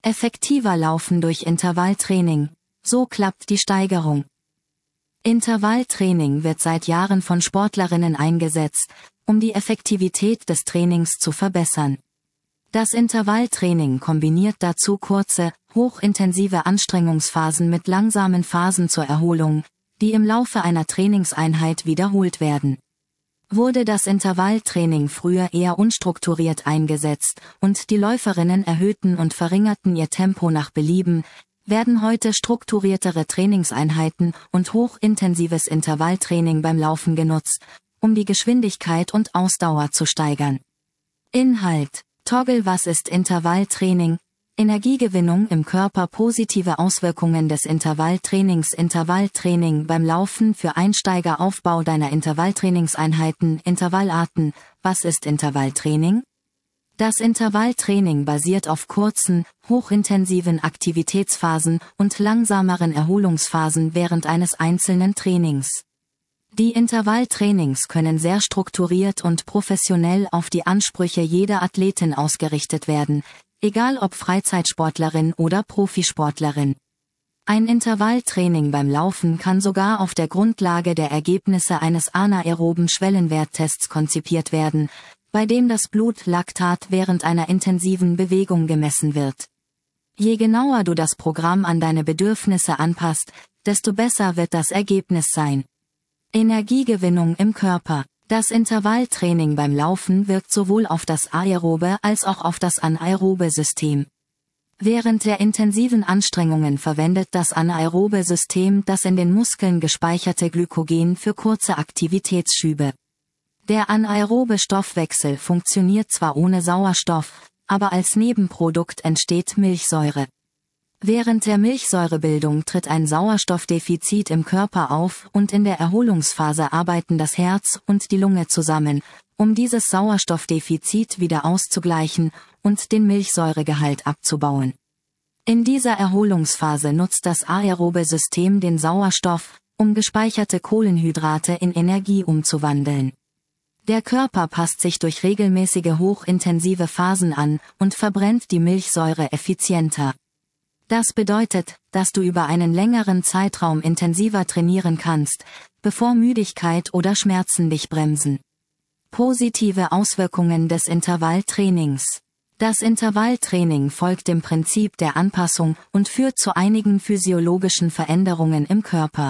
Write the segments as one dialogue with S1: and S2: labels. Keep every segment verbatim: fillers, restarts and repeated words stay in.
S1: Effektiver Laufen durch Intervalltraining. So klappt die Steigerung. Intervalltraining wird seit Jahren von Sportlerinnen eingesetzt, um die Effektivität des Trainings zu verbessern. Das Intervalltraining kombiniert dazu kurze, hochintensive Anstrengungsphasen mit langsamen Phasen zur Erholung, die im Laufe einer Trainingseinheit wiederholt werden. Wurde das Intervalltraining früher eher unstrukturiert eingesetzt und die Läuferinnen erhöhten und verringerten ihr Tempo nach Belieben, werden heute strukturiertere Trainingseinheiten und hochintensives Intervalltraining beim Laufen genutzt, um die Geschwindigkeit und Ausdauer zu steigern. Inhalt: Toggle. Was ist Intervalltraining? Energiegewinnung im Körper. Positive Auswirkungen des Intervalltrainings. Intervalltraining beim Laufen für Einsteiger. Aufbau deiner Intervalltrainingseinheiten. Intervallarten. Was ist Intervalltraining? Das Intervalltraining basiert auf kurzen, hochintensiven Aktivitätsphasen und langsameren Erholungsphasen während eines einzelnen Trainings. Die Intervalltrainings können sehr strukturiert und professionell auf die Ansprüche jeder Athletin ausgerichtet werden, egal ob Freizeitsportlerin oder Profisportlerin. Ein Intervalltraining beim Laufen kann sogar auf der Grundlage der Ergebnisse eines anaeroben Schwellenwerttests konzipiert werden, bei dem das Blutlaktat während einer intensiven Bewegung gemessen wird. Je genauer du das Programm an deine Bedürfnisse anpasst, desto besser wird das Ergebnis sein. Energiegewinnung im Körper. Das Intervalltraining beim Laufen wirkt sowohl auf das aerobe als auch auf das anaerobe System. Während der intensiven Anstrengungen verwendet das anaerobe System das in den Muskeln gespeicherte Glykogen für kurze Aktivitätsschübe. Der anaerobe Stoffwechsel funktioniert zwar ohne Sauerstoff, aber als Nebenprodukt entsteht Milchsäure. Während der Milchsäurebildung tritt ein Sauerstoffdefizit im Körper auf und in der Erholungsphase arbeiten das Herz und die Lunge zusammen, um dieses Sauerstoffdefizit wieder auszugleichen und den Milchsäuregehalt abzubauen. In dieser Erholungsphase nutzt das aerobe System den Sauerstoff, um gespeicherte Kohlenhydrate in Energie umzuwandeln. Der Körper passt sich durch regelmäßige hochintensive Phasen an und verbrennt die Milchsäure effizienter. Das bedeutet, dass du über einen längeren Zeitraum intensiver trainieren kannst, bevor Müdigkeit oder Schmerzen dich bremsen. Positive Auswirkungen des Intervalltrainings. Das Intervalltraining folgt dem Prinzip der Anpassung und führt zu einigen physiologischen Veränderungen im Körper.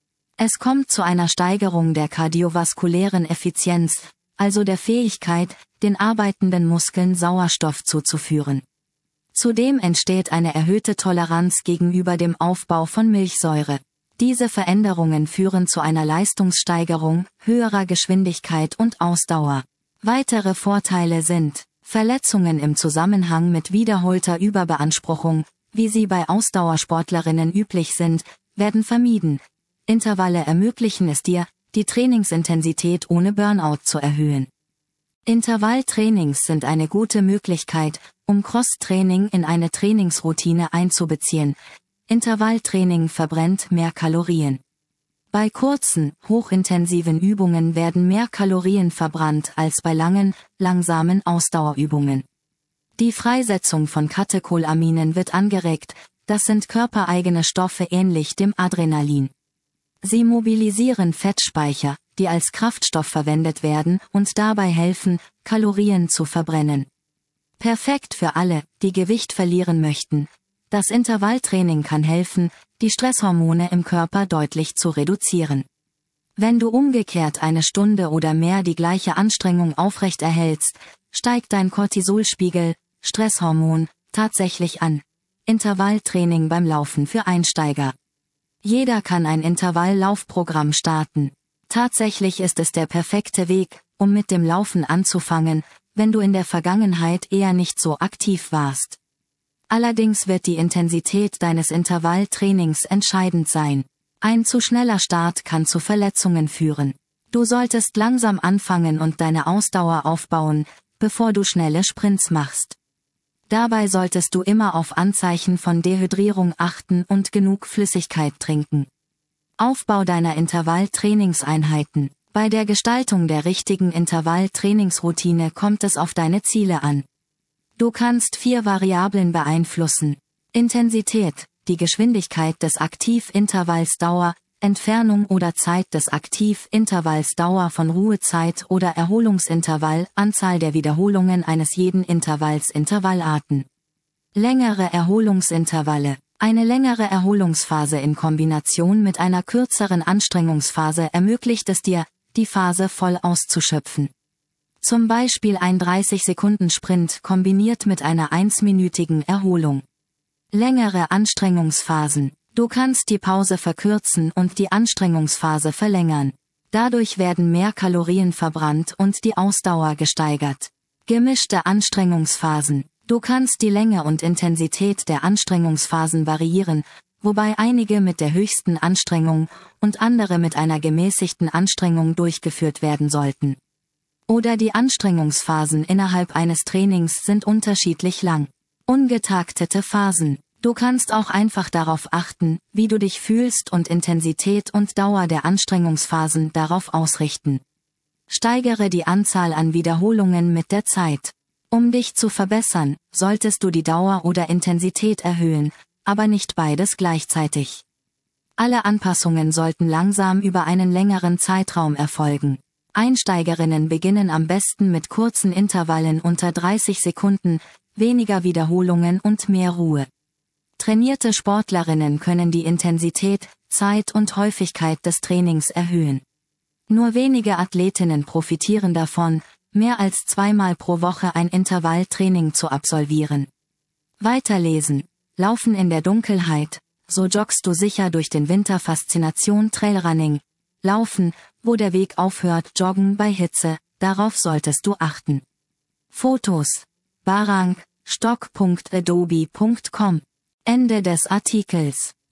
S1: Es kommt zu einer Steigerung der kardiovaskulären Effizienz, also der Fähigkeit, den arbeitenden Muskeln Sauerstoff zuzuführen. Zudem entsteht eine erhöhte Toleranz gegenüber dem Aufbau von Milchsäure. Diese Veränderungen führen zu einer Leistungssteigerung, höherer Geschwindigkeit und Ausdauer. Weitere Vorteile sind Verletzungen im Zusammenhang mit wiederholter Überbeanspruchung, wie sie bei Ausdauersportlerinnen üblich sind, werden vermieden. Intervalle ermöglichen es dir, die Trainingsintensität ohne Burnout zu erhöhen. Intervalltrainings sind eine gute Möglichkeit, um Cross-Training in eine Trainingsroutine einzubeziehen. Intervalltraining verbrennt mehr Kalorien. Bei kurzen, hochintensiven Übungen werden mehr Kalorien verbrannt als bei langen, langsamen Ausdauerübungen. Die Freisetzung von Katecholaminen wird angeregt, das sind körpereigene Stoffe ähnlich dem Adrenalin. Sie mobilisieren Fettspeicher, die als Kraftstoff verwendet werden und dabei helfen, Kalorien zu verbrennen. Perfekt für alle, die Gewicht verlieren möchten. Das Intervalltraining kann helfen, die Stresshormone im Körper deutlich zu reduzieren. Wenn du umgekehrt eine Stunde oder mehr die gleiche Anstrengung aufrechterhältst, steigt dein Cortisolspiegel, Stresshormon, tatsächlich an. Intervalltraining beim Laufen für Einsteiger. Jeder kann ein Intervalllaufprogramm starten. Tatsächlich ist es der perfekte Weg, um mit dem Laufen anzufangen, wenn du in der Vergangenheit eher nicht so aktiv warst. Allerdings wird die Intensität deines Intervalltrainings entscheidend sein. Ein zu schneller Start kann zu Verletzungen führen. Du solltest langsam anfangen und deine Ausdauer aufbauen, bevor du schnelle Sprints machst. Dabei solltest du immer auf Anzeichen von Dehydrierung achten und genug Flüssigkeit trinken. Aufbau deiner Intervalltrainingseinheiten. Bei der Gestaltung der richtigen Intervalltrainingsroutine kommt es auf deine Ziele an. Du kannst vier Variablen beeinflussen: Intensität, die Geschwindigkeit des Aktivintervalls Dauer, Entfernung oder Zeit des Aktivintervalls Dauer von Ruhezeit oder Erholungsintervall, Anzahl der Wiederholungen eines jeden Intervalls Intervallarten. Längere Erholungsintervalle. Eine längere Erholungsphase in Kombination mit einer kürzeren Anstrengungsphase ermöglicht es dir, die Phase voll auszuschöpfen. Zum Beispiel ein dreißig-Sekunden-Sprint kombiniert mit einer einminütigen Erholung. Längere Anstrengungsphasen. Du kannst die Pause verkürzen und die Anstrengungsphase verlängern. Dadurch werden mehr Kalorien verbrannt und die Ausdauer gesteigert. Gemischte Anstrengungsphasen. Du kannst die Länge und Intensität der Anstrengungsphasen variieren, wobei einige mit der höchsten Anstrengung und andere mit einer gemäßigten Anstrengung durchgeführt werden sollten. Oder die Anstrengungsphasen innerhalb eines Trainings sind unterschiedlich lang. Ungetaktete Phasen. Du kannst auch einfach darauf achten, wie du dich fühlst und Intensität und Dauer der Anstrengungsphasen darauf ausrichten. Steigere die Anzahl an Wiederholungen mit der Zeit. Um dich zu verbessern, solltest du die Dauer oder Intensität erhöhen, aber nicht beides gleichzeitig. Alle Anpassungen sollten langsam über einen längeren Zeitraum erfolgen. Einsteigerinnen beginnen am besten mit kurzen Intervallen unter dreißig Sekunden, weniger Wiederholungen und mehr Ruhe. Trainierte Sportlerinnen können die Intensität, Zeit und Häufigkeit des Trainings erhöhen. Nur wenige Athletinnen profitieren davon, mehr als zweimal pro Woche ein Intervalltraining zu absolvieren. Weiterlesen. Laufen in der Dunkelheit. So joggst du sicher durch den Winter. Faszination Trailrunning. Laufen, wo der Weg aufhört. Joggen bei Hitze. Darauf solltest du achten. Fotos. Barang, stock punkt adobe punkt com. Ende des Artikels.